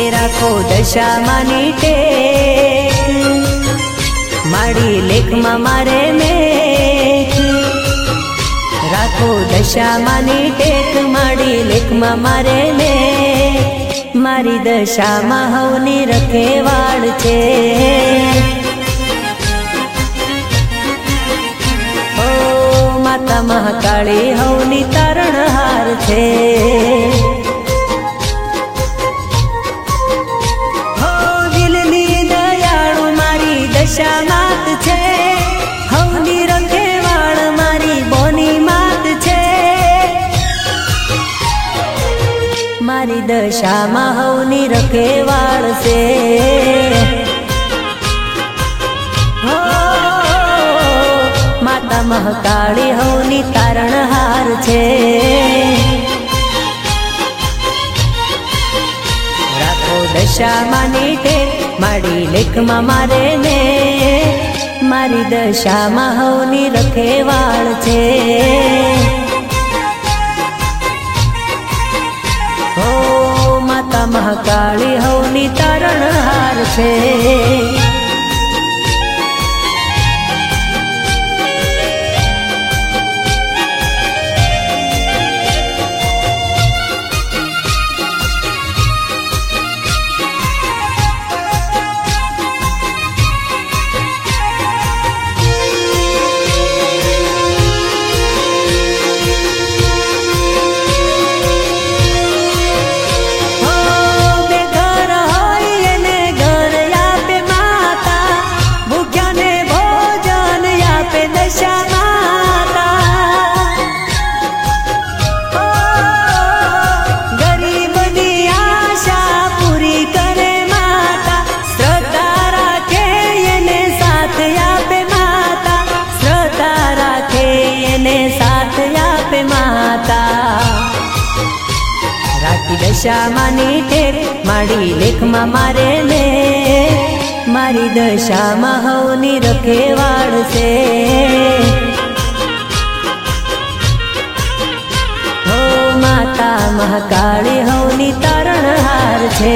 રાખો દશા માની ટેક, મારી લેખમાં મારે મેઘ રાખો દશા માની ટેક, મારી લેખમાં મારે મેઘ, મારી દશામાં હવની રખેવાળ છે। ઓ માતા મહાકાળી હવની તારણહાર છે। હો દિલની દયાળુ મારી દશા માત છે, હવની રખેવાળ મારી બોની માત છે। મારી દશામાં હવની રખેવાળ છે। હો માતા મહાકાળી હવની તારણહાર છે। રાખો દશા માની ટેક, મારી લેખમાં મારે ને, મારી દશામાં હવની રખેવાળ છે। હો માતા મહાકાળી હવની તારણહાર છે। દશા માની ટેક, મારી લેખમાં મારે ને, મારી દશામાં હવની રખેવાળ છે। હો માતા મહાકાળી હવની તારણહાર છે।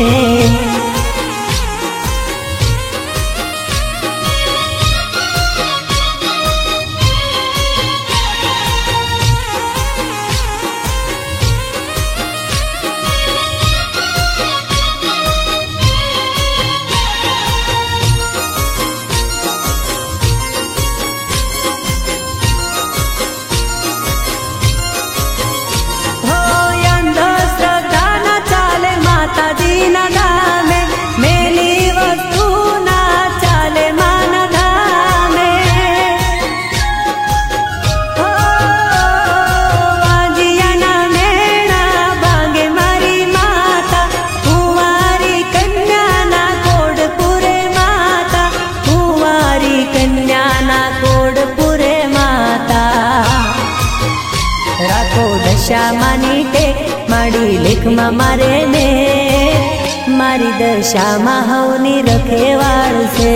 દશા માની ટેક, મારી લેખમાં મારે ને, મારી દશામાં હવની રખેવાળ છે।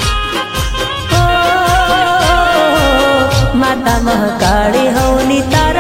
ઓ માતા મહાકાળી હવની તારણહાર